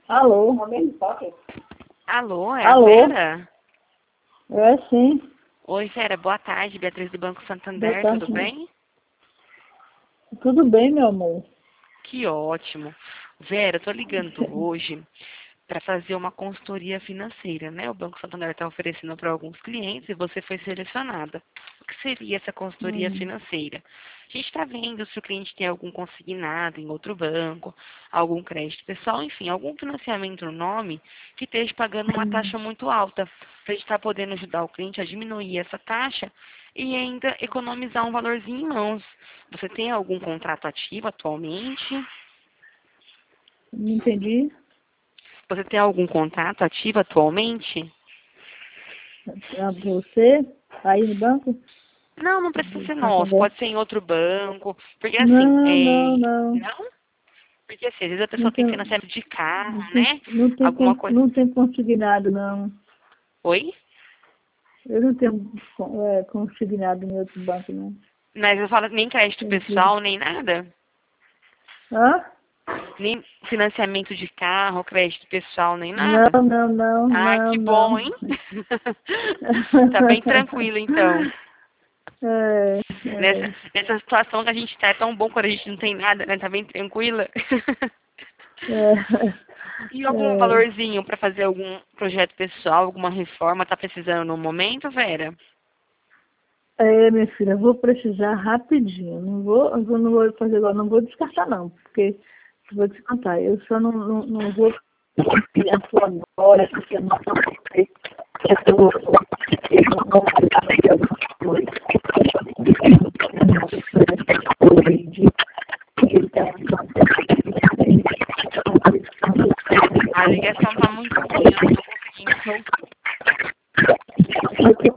Alô? Alô, é a Alô? Vera? É sim. Oi, Vera, boa tarde. Beatriz do Banco Boa Santander, tudo tarde. bem? Tudo bem, meu amor? Que ótimo. Vera, eu tô ligando hoje para fazer uma consultoria financeira, né? O Banco Santander está oferecendo para alguns clientes e você foi selecionada. O que seria essa consultoria Hum. financeira? A gente está vendo se o cliente tem algum consignado em outro banco, algum crédito pessoal, enfim, algum financiamento no nome que esteja pagando uma taxa muito alta, para a gente estar podendo ajudar o cliente a diminuir essa taxa e ainda economizar um valorzinho em mãos. Você tem algum contrato ativo atualmente? Não entendi. Você tem algum contrato ativo atualmente? Pra você? Aí no banco? Não, não precisa Do ser nosso, Santander? pode ser em outro banco. Porque assim, Não, não, não. não? Porque assim, às vezes a Não pessoa tem tem, financiamento de carro, não tem, né? não tem, Alguma coisa. não tem consignado, não. Oi? Eu não tenho consignado em outro banco, não. Mas eu falo nem crédito Tem que... pessoal, nem nada. Hã? Nem financiamento de carro, crédito pessoal, nem Não, nada. não, não, Ah, não, que não. bom, hein? Tá bem tranquilo, então. É, Nessa, é, nessa situação que a gente tá, é tão bom quando a gente não tem nada, né? Tá bem tranquila. é, E algum é. valorzinho para fazer algum projeto pessoal, alguma reforma, tá precisando no momento, Vera? É, minha filha, eu vou precisar rapidinho. Não vou fazer agora, não vou descartar não, porque eu vou te contar, eu só não vou atuar agora, porque eu não sei. Eu não A ligação tá muito ruim, eu não tô conseguindo te ouvir. sei.